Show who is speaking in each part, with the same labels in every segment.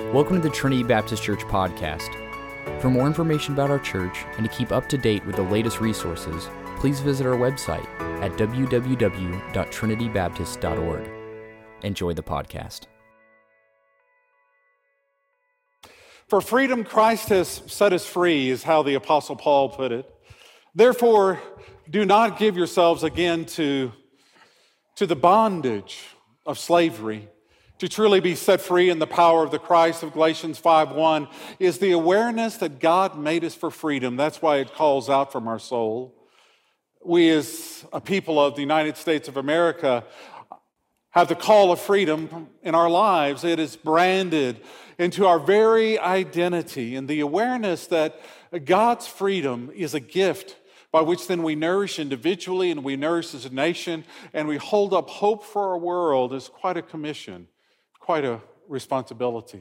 Speaker 1: Welcome to the Trinity Baptist Church podcast. For more information about our church and to keep up to date with the latest resources, please visit our website at www.trinitybaptist.org. Enjoy the podcast.
Speaker 2: For freedom, Christ has set us free, is how the Apostle Paul put it. Therefore, do not give yourselves again to the bondage of slavery. To truly be set free in the power of the Christ of Galatians 5:1 is the awareness that God made us for freedom. That's why it calls out from our soul. We as a people of the United States of America have the call of freedom in our lives. It is branded into our very identity, and the awareness that God's freedom is a gift by which then we nourish individually and we nourish as a nation, and we hold up hope for our world is quite a commission, quite a responsibility.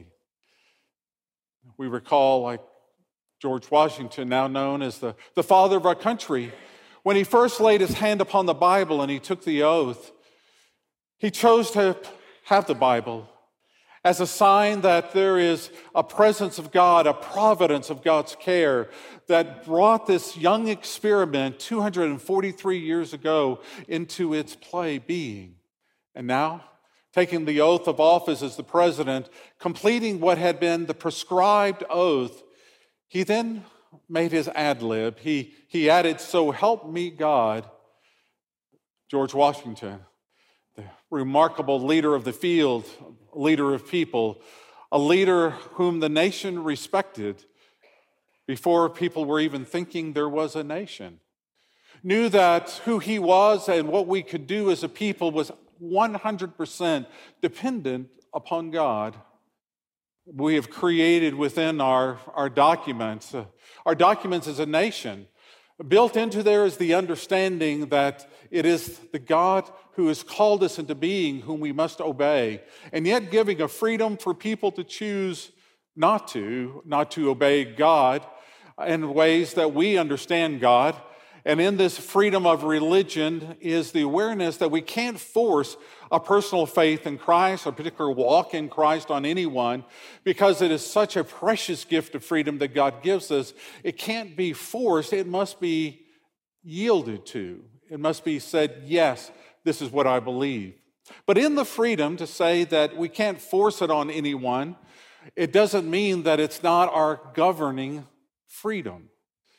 Speaker 2: We recall, like George Washington, now known as the father of our country, when he first laid his hand upon the Bible and he took the oath, he chose to have the Bible as a sign that there is a presence of God, a providence of God's care that brought this young experiment 243 years ago into its being. And now, taking the oath of office as the president, completing what had been the prescribed oath, he then made his ad lib. He added, "So help me God." George Washington, the remarkable leader of the field, leader of people, a leader whom the nation respected before people were even thinking there was a nation, knew that who he was and what we could do as a people was 100% dependent upon God. We have created within our documents as a nation. Built into there is the understanding that it is the God who has called us into being whom we must obey, and yet giving a freedom for people to choose not to obey God in ways that we understand God. And in this freedom of religion is the awareness that we can't force a personal faith in Christ, a particular walk in Christ on anyone, because it is such a precious gift of freedom that God gives us. It can't be forced. It must be yielded to. It must be said, yes, this is what I believe. But in the freedom to say that we can't force it on anyone, it doesn't mean that it's not our governing freedom.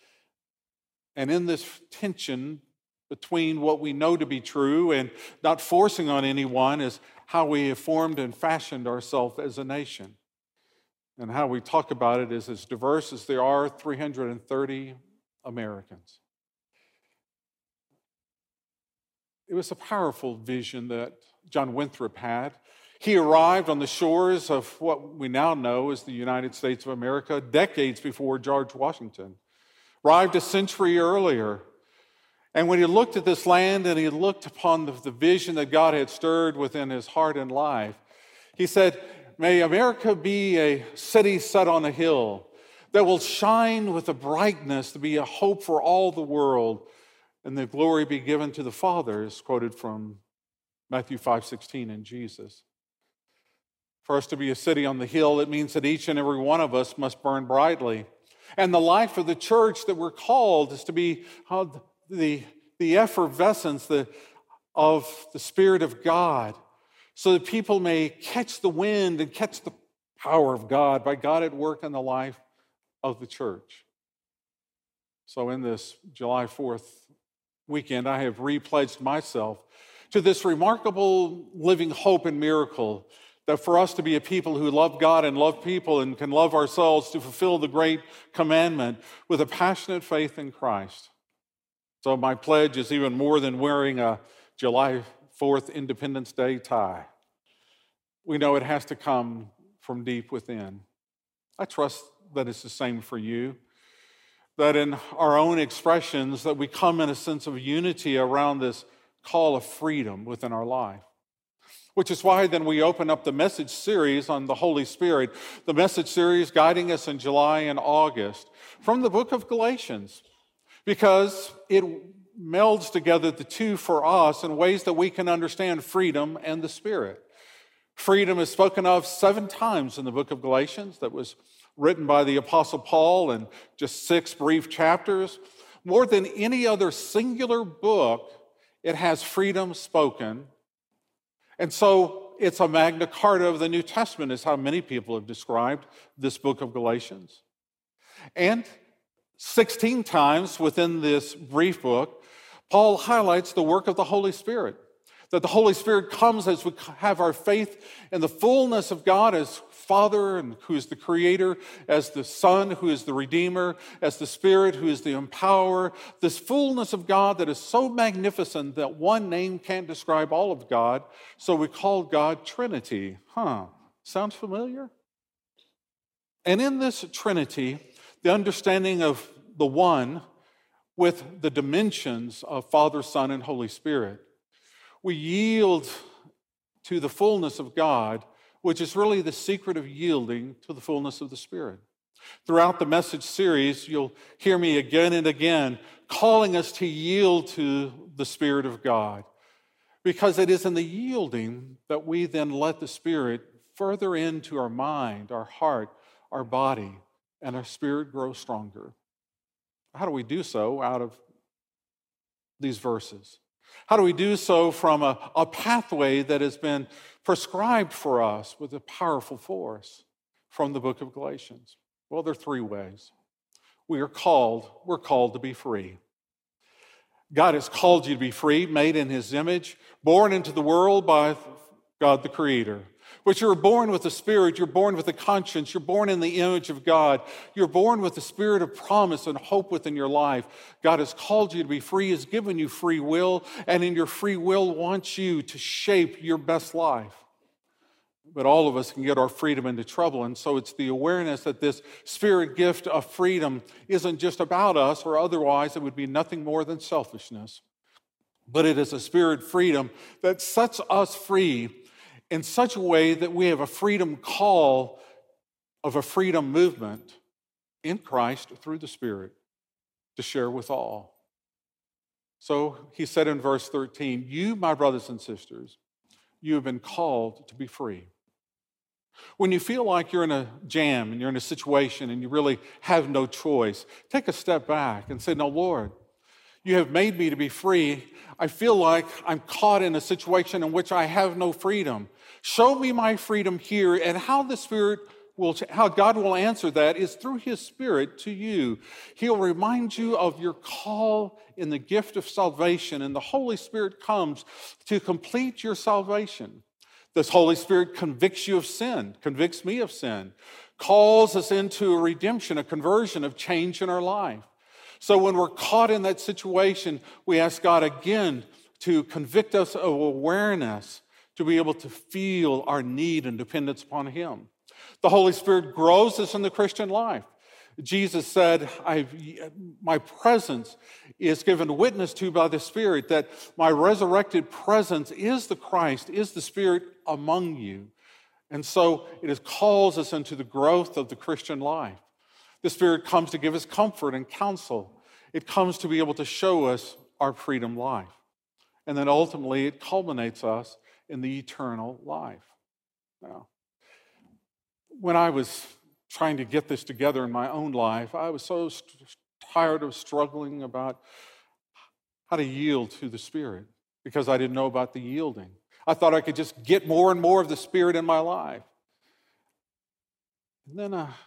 Speaker 2: And in this tension between what we know to be true and not forcing on anyone is how we have formed and fashioned ourselves as a nation. And how we talk about it is as diverse as there are 330 Americans. It was a powerful vision that John Winthrop had. He arrived on the shores of what we now know as the United States of America decades before George Washington. Arrived a century earlier. And when he looked at this land and he looked upon the vision that God had stirred within his heart and life, he said, "May America be a city set on a hill that will shine with a brightness to be a hope for all the world, and the glory be given to the Father," is quoted from Matthew 5:16 in Jesus. For us to be a city on the hill, it means that each and every one of us must burn brightly. And the life of the church that we're called is to be the effervescence of the Spirit of God, so that people may catch the wind and catch the power of God by God at work in the life of the church. So in this July 4th weekend, I have repledged myself to this remarkable living hope and miracle that for us to be a people who love God and love people and can love ourselves to fulfill the great commandment with a passionate faith in Christ. So my pledge is even more than wearing a July 4th Independence Day tie. We know it has to come from deep within. I trust that it's the same for you, that in our own expressions that we come in a sense of unity around this call of freedom within our life. Which is why then we open up the message series on the Holy Spirit, the message series guiding us in July and August from the book of Galatians, because it melds together the two for us in ways that we can understand freedom and the Spirit. Freedom is spoken of 7 times in the book of Galatians that was written by the Apostle Paul in just 6 brief chapters. More than any other singular book, it has freedom spoken. And so it's a Magna Carta of the New Testament, is how many people have described this book of Galatians. And 16 times within this brief book, Paul highlights the work of the Holy Spirit. That the Holy Spirit comes as we have our faith in the fullness of God as Father, and who is the Creator, as the Son, who is the Redeemer, as the Spirit, who is the Empower. This fullness of God that is so magnificent that one name can't describe all of God, so we call God Trinity. Sounds familiar? And in this Trinity, the understanding of the one with the dimensions of Father, Son, and Holy Spirit, we yield to the fullness of God, which is really the secret of yielding to the fullness of the Spirit. Throughout the message series, you'll hear me again and again calling us to yield to the Spirit of God, because it is in the yielding that we then let the Spirit further into our mind, our heart, our body, and our spirit grow stronger. How do we do so out of these verses? How do we do so from a pathway that has been prescribed for us with a powerful force from the book of Galatians? Well, there are 3 ways. We're called to be free. God has called you to be free, made in His image, born into the world by God the Creator. But you're born with the Spirit, you're born with a conscience, you're born in the image of God. You're born with the spirit of promise and hope within your life. God has called you to be free, has given you free will, and in your free will wants you to shape your best life. But all of us can get our freedom into trouble, and so it's the awareness that this spirit gift of freedom isn't just about us, or otherwise it would be nothing more than selfishness. But it is a spirit freedom that sets us free in such a way that we have a freedom call of a freedom movement in Christ through the Spirit to share with all. So he said in verse 13, you, my brothers and sisters, you have been called to be free. When you feel like you're in a jam and you're in a situation and you really have no choice, take a step back and say, no, Lord, you have made me to be free. I feel like I'm caught in a situation in which I have no freedom. Show me my freedom here, and how God will answer that is through His Spirit to you. He'll remind you of your call in the gift of salvation, and the Holy Spirit comes to complete your salvation. This Holy Spirit convicts you of sin, convicts me of sin, calls us into a redemption, a conversion, of change in our life. So when we're caught in that situation, we ask God again to convict us of awareness, to be able to feel our need and dependence upon Him. The Holy Spirit grows us in the Christian life. Jesus said, my presence is given witness to by the Spirit, that my resurrected presence is the Christ, is the Spirit among you. And so it calls us into the growth of the Christian life. The Spirit comes to give us comfort and counsel. It comes to be able to show us our freedom life. And then ultimately it culminates us in the eternal life. Now, when I was trying to get this together in my own life, I was so tired of struggling about how to yield to the Spirit because I didn't know about the yielding. I thought I could just get more and more of the Spirit in my life. And then I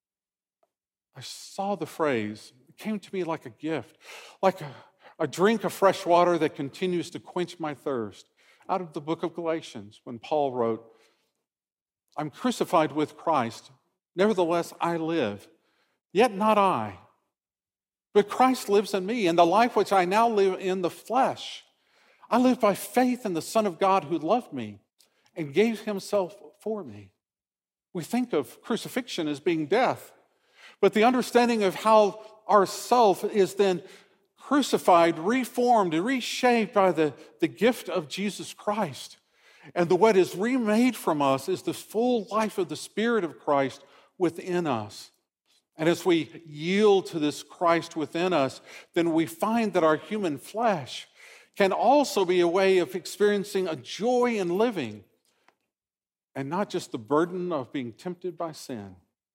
Speaker 2: saw the phrase. It came to me like a gift, like a drink of fresh water that continues to quench my thirst. Out of the book of Galatians, when Paul wrote, I'm crucified with Christ, nevertheless I live, yet not I, but Christ lives in me, and the life which I now live in the flesh, I live by faith in the Son of God who loved me and gave Himself for me. We think of crucifixion as being death, but the understanding of how our self is then crucified, reformed, and reshaped by the gift of Jesus Christ. And what is remade from us is the full life of the Spirit of Christ within us. And as we yield to this Christ within us, then we find that our human flesh can also be a way of experiencing a joy in living and not just the burden of being tempted by sin.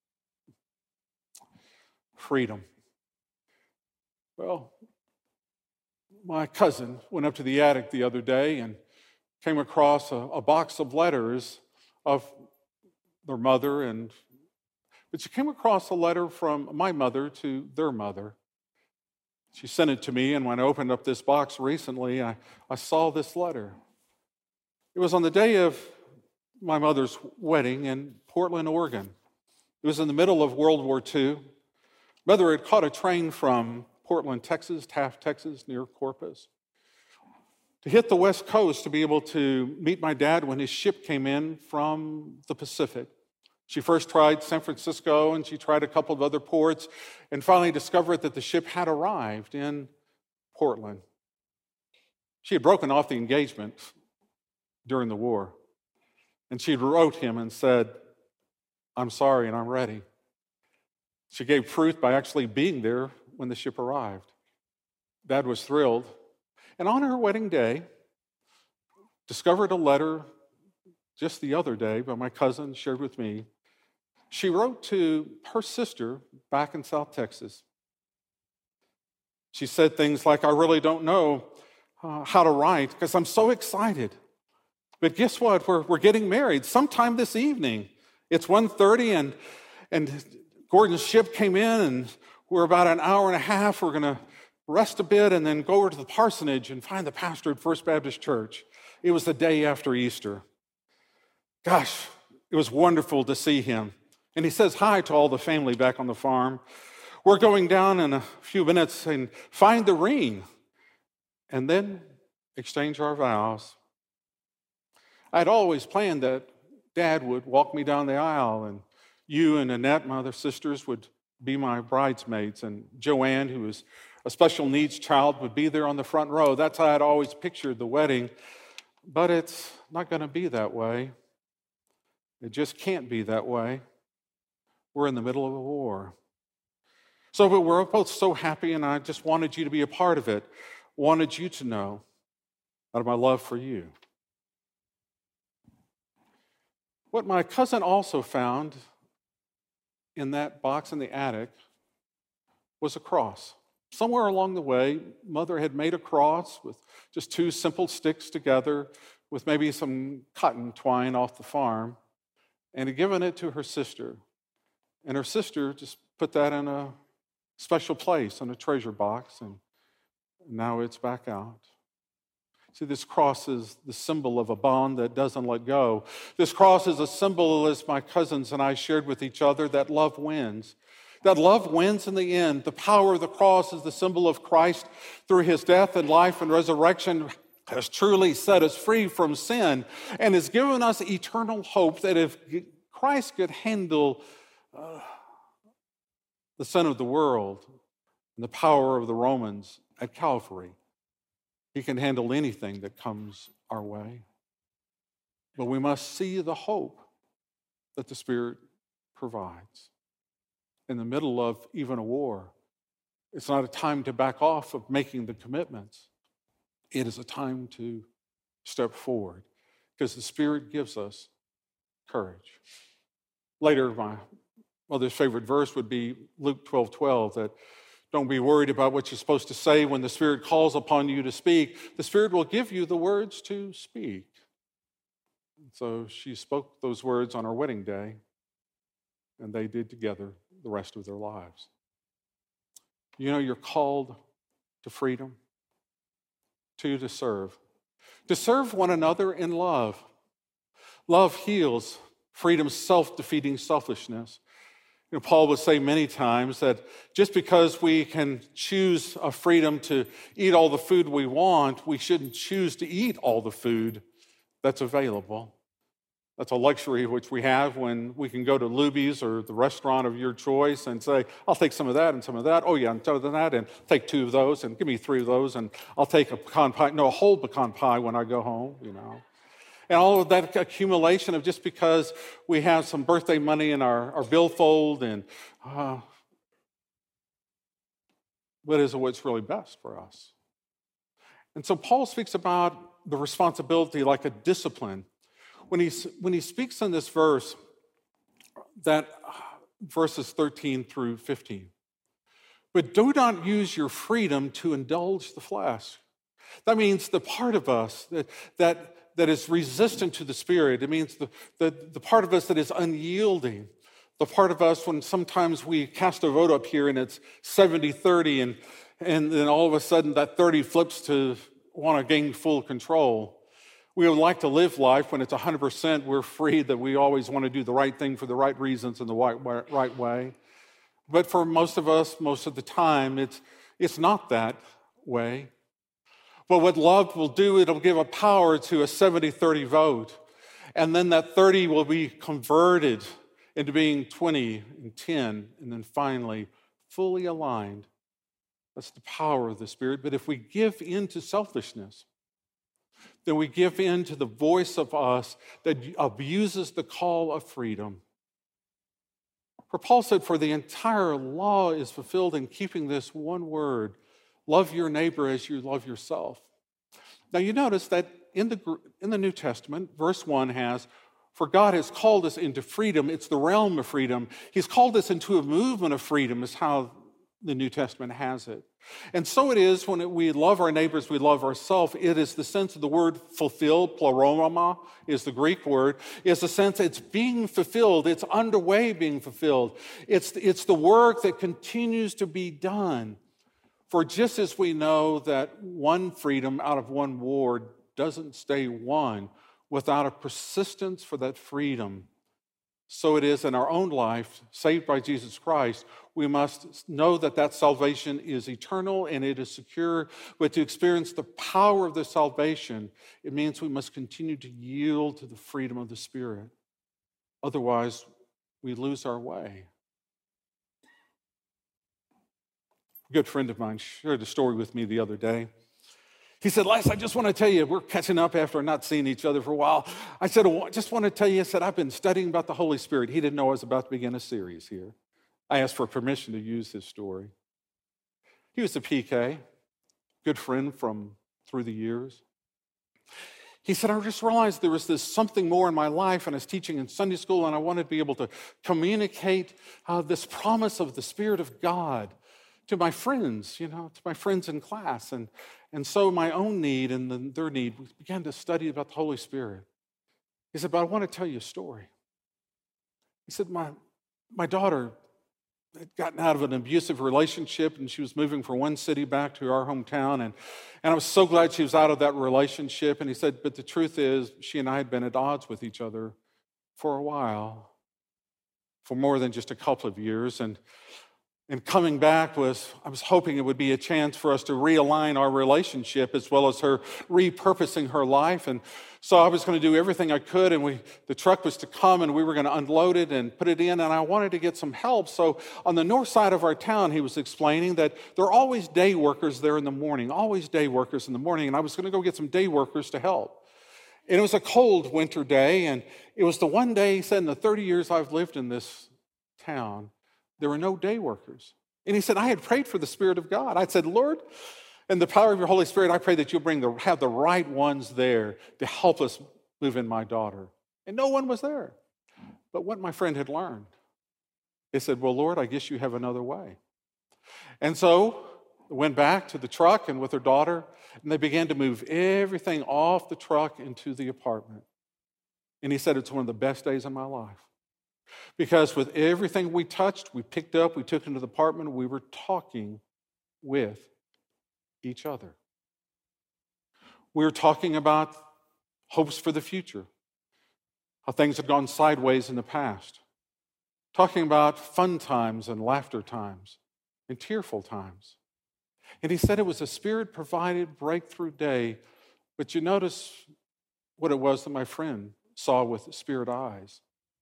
Speaker 2: Freedom. Well, my cousin went up to the attic the other day and came across a box of letters of their mother, but she came across a letter from my mother to their mother. She sent it to me, and when I opened up this box recently, I saw this letter. It was on the day of my mother's wedding in Portland, Oregon. It was in the middle of World War II. Mother had caught a train from Portland, Texas, Taft, Texas, near Corpus, to hit the West Coast to be able to meet my dad when his ship came in from the Pacific. She first tried San Francisco, and she tried a couple of other ports, and finally discovered that the ship had arrived in Portland. She had broken off the engagement during the war, and she wrote him and said, "I'm sorry and I'm ready." She gave proof by actually being there when the ship arrived. Dad was thrilled, and on her wedding day, discovered a letter just the other day by my cousin, shared with me. She wrote to her sister back in South Texas. She said things like, "I really don't know how to write because I'm so excited. But guess what? We're getting married sometime this evening. It's 1:30 and Gordon's ship came in, and we're about an hour and a half. We're going to rest a bit and then go over to the parsonage and find the pastor at First Baptist Church." It was the day after Easter. Gosh, it was wonderful to see him. And he says hi to all the family back on the farm. We're going down in a few minutes and find the ring and then exchange our vows. I'd always planned that Dad would walk me down the aisle, and you and Annette, my other sisters, would be my bridesmaids, and Joanne, who was a special needs child, would be there on the front row. That's how I'd always pictured the wedding. But it's not going to be that way. It just can't be that way. We're in the middle of a war. So, but we're both so happy, and I just wanted you to be a part of it. Wanted you to know out of my love for you. What my cousin also found in that box in the attic was a cross. Somewhere along the way, Mother had made a cross with just two simple sticks together with maybe some cotton twine off the farm, and had given it to her sister. And her sister just put that in a special place, in a treasure box, and now it's back out. See, this cross is the symbol of a bond that doesn't let go. This cross is a symbol, as my cousins and I shared with each other, that love wins. That love wins in the end. The power of the cross is the symbol of Christ through his death and life and resurrection has truly set us free from sin and has given us eternal hope that if Christ could handle the sin of the world and the power of the Romans at Calvary, he can handle anything that comes our way. But we must see the hope that the Spirit provides. In the middle of even a war, it's not a time to back off of making the commitments. It is a time to step forward because the Spirit gives us courage. Later, my mother's favorite verse would be Luke 12:12, that don't be worried about what you're supposed to say when the Spirit calls upon you to speak. The Spirit will give you the words to speak. So she spoke those words on our wedding day, and they did together the rest of their lives. You know, you're called to freedom, to serve. To serve one another in love. Love heals. Freedom's self-defeating selfishness. You know, Paul would say many times that just because we can choose a freedom to eat all the food we want, we shouldn't choose to eat all the food that's available. That's a luxury which we have when we can go to Luby's or the restaurant of your choice and say, I'll take some of that and some of that. Oh, yeah, and some of that, and take 2 of those, and give me 3 of those, and I'll take a pecan pie. No, a whole pecan pie when I go home, you know. And all of that accumulation of just because we have some birthday money in our billfold, and what is what's really best for us. And so Paul speaks about the responsibility like a discipline. when he speaks in this verse, that verses 13 through 15, but do not use your freedom to indulge the flesh. That means the part of us that is resistant to the Spirit. It means the part of us that is unyielding. The part of us when sometimes we cast a vote up here and it's 70-30 and then all of a sudden that 30 flips to want to gain full control. We would like to live life when it's 100%, we're free, that we always want to do the right thing for the right reasons in the right way. But for most of us, most of the time, it's not that way. But what love will do, it'll give a power to a 70-30 vote. And then that 30 will be converted into being 20 and 10, and then finally fully aligned. That's the power of the Spirit. But if we give in to selfishness, then we give in to the voice of us that abuses the call of freedom. For Paul said, for the entire law is fulfilled in keeping this one word, love your neighbor as you love yourself. Now you notice that in the New Testament, verse 1 has, for God has called us into freedom. It's the realm of freedom. He's called us into a movement of freedom is how the New Testament has it. And so it is when we love our neighbors, we love ourselves. It is the sense of the word fulfilled, pleroma is the Greek word, is the sense it's being fulfilled, it's underway being fulfilled. It's the work that continues to be done. For just as we know that one freedom out of one war doesn't stay won without a persistence for that freedom, so it is in our own life, saved by Jesus Christ, we must know that salvation is eternal and it is secure. But to experience the power of the salvation, it means we must continue to yield to the freedom of the Spirit. Otherwise, we lose our way. A good friend of mine shared a story with me the other day. He said, Les, I just want to tell you, we're catching up after not seeing each other for a while. I said, I just want to tell you, I said, I've been studying about the Holy Spirit. He didn't know I was about to begin a series here. I asked for permission to use his story. He was a PK, good friend from through the years. He said, I just realized there was this something more in my life, and I was teaching in Sunday school, and I wanted to be able to communicate this promise of the Spirit of God to my friends, to my friends in class. And so my own need and then their need, we began to study about the Holy Spirit. He said, but I want to tell you a story. He said, my daughter had gotten out of an abusive relationship, and she was moving from one city back to our hometown, and I was so glad she was out of that relationship. And he said, but the truth is, she and I had been at odds with each other for a while, for more than just a couple of years. And coming back I was hoping it would be a chance for us to realign our relationship as well as her repurposing her life. And so I was going to do everything I could, and the truck was to come and we were going to unload it and put it in, and I wanted to get some help. So on the north side of our town, he was explaining that there are always day workers there in the morning, always day workers in the morning, and I was going to go get some day workers to help. And it was a cold winter day, and it was the one day, he said, in the 30 years I've lived in this town, there were no day workers. And he said, I had prayed for the Spirit of God. I said, Lord, in the power of your Holy Spirit, I pray that you'll have the right ones there to help us move in my daughter. And no one was there. But what my friend had learned, they said, well, Lord, I guess you have another way. And so they went back to the truck and with her daughter, and they began to move everything off the truck into the apartment. And he said, it's one of the best days of my life. Because with everything we touched, we picked up, we took into the apartment, we were talking with each other. We were talking about hopes for the future, how things had gone sideways in the past, talking about fun times and laughter times and tearful times. And he said it was a Spirit-provided breakthrough day, but you notice what it was that my friend saw with Spirit eyes.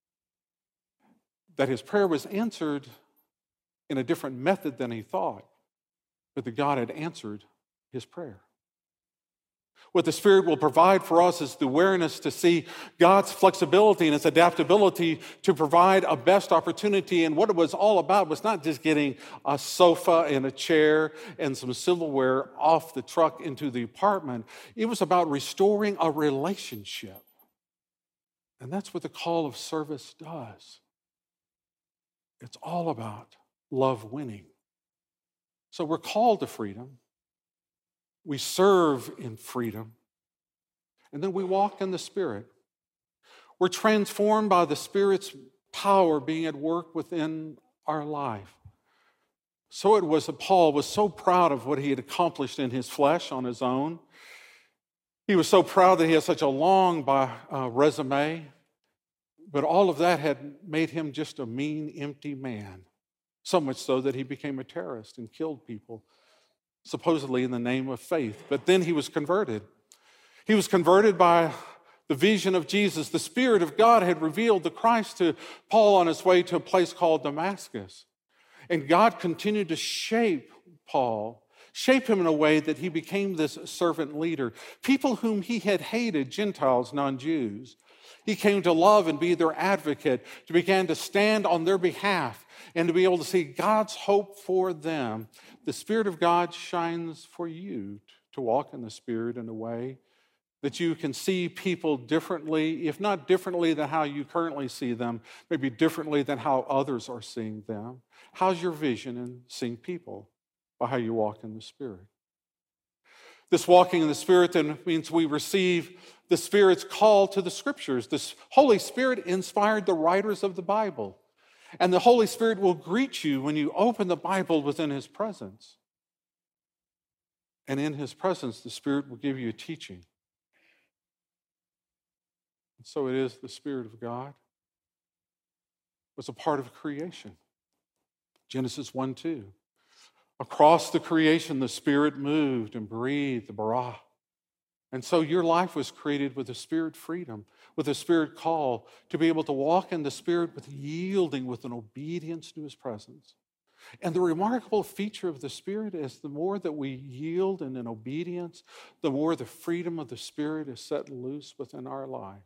Speaker 2: That his prayer was answered in a different method than he thought, but that God had answered his prayer. What the Spirit will provide for us is the awareness to see God's flexibility and his adaptability to provide a best opportunity. And what it was all about was not just getting a sofa and a chair and some silverware off the truck into the apartment. It was about restoring a relationship. And that's what the call of service does. It's all about love winning. So we're called to freedom. We serve in freedom. And then we walk in the Spirit. We're transformed by the Spirit's power being at work within our life. So it was that Paul was so proud of what he had accomplished in his flesh on his own. He was so proud that he had such a long resume, but all of that had made him just a mean, empty man, so much so that he became a terrorist and killed people, supposedly in the name of faith. But then he was converted. He was converted by the vision of Jesus. The Spirit of God had revealed the Christ to Paul on his way to a place called Damascus. And God continued to shape Paul, shape him in a way that he became this servant leader. People whom he had hated, Gentiles, non-Jews, he came to love and be their advocate, to begin to stand on their behalf and to be able to see God's hope for them. The Spirit of God shines for you to walk in the Spirit in a way that you can see people differently, if not differently than how you currently see them, maybe differently than how others are seeing them. How's your vision in seeing people? By how you walk in the Spirit. This walking in the Spirit then means we receive the Spirit's call to the Scriptures. This Holy Spirit inspired the writers of the Bible. And the Holy Spirit will greet you when you open the Bible within His presence. And in His presence, the Spirit will give you a teaching. And so it is the Spirit of God was a part of creation. Genesis 1:2. Across the creation, the Spirit moved and breathed, the bara. And so your life was created with a Spirit freedom, with a Spirit call to be able to walk in the Spirit with yielding, with an obedience to His presence. And the remarkable feature of the Spirit is the more that we yield and in obedience, the more the freedom of the Spirit is set loose within our life.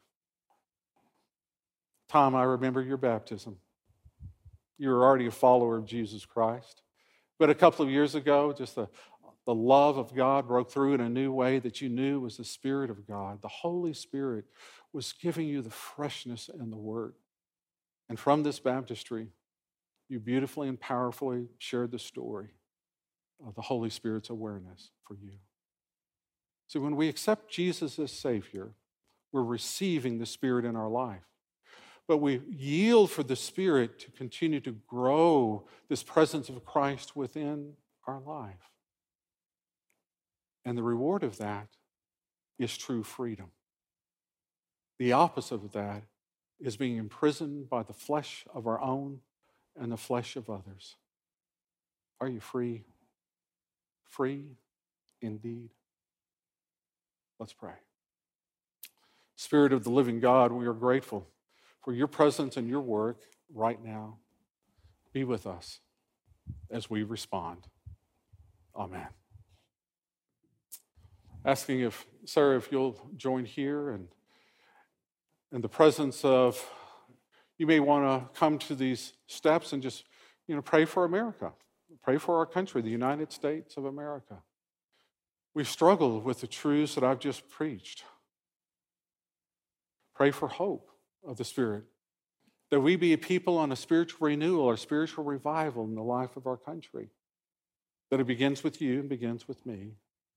Speaker 2: Tom, I remember your baptism. You were already a follower of Jesus Christ. But a couple of years ago, just the love of God broke through in a new way that you knew was the Spirit of God. The Holy Spirit was giving you the freshness and the Word. And from this baptistry, you beautifully and powerfully shared the story of the Holy Spirit's awareness for you. So when we accept Jesus as Savior, we're receiving the Spirit in our life. But we yield for the Spirit to continue to grow this presence of Christ within our life. And the reward of that is true freedom. The opposite of that is being imprisoned by the flesh of our own and the flesh of others. Are you free? Free indeed. Let's pray. Spirit of the living God, we are grateful for your presence and your work right now. Be with us as we respond. Amen. Asking if, Sarah, if you'll join here and in the presence of, you may want to come to these steps and just, pray for America. Pray for our country, the United States of America. We struggle with the truths that I've just preached. Pray for hope of the Spirit, that we be a people on a spiritual renewal or spiritual revival in the life of our country, that it begins with you and begins with me.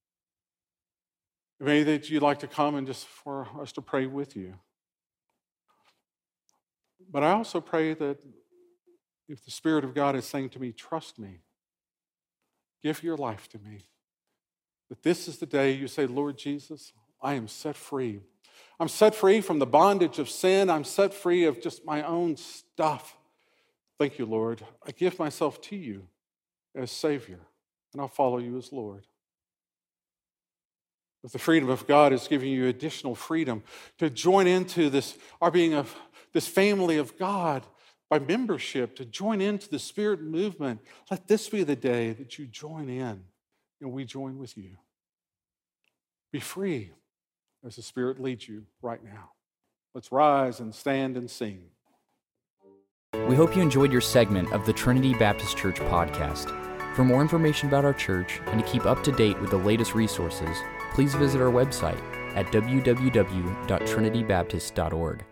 Speaker 2: Maybe that you'd like to come and just for us to pray with you. But I also pray that if the Spirit of God is saying to me, trust me, give your life to me, that this is the day you say, Lord Jesus, I am set free. I'm set free from the bondage of sin. I'm set free of just my own stuff. Thank you, Lord. I give myself to you as Savior, and I'll follow you as Lord. But the freedom of God is giving you additional freedom to join into this, our being of this family of God by membership, to join into the Spirit movement. Let this be the day that you join in and we join with you. Be free as the Spirit leads you right now. Let's rise and stand and sing.
Speaker 1: We hope you enjoyed your segment of the Trinity Baptist Church podcast. For more information about our church and to keep up to date with the latest resources, please visit our website at www.trinitybaptist.org.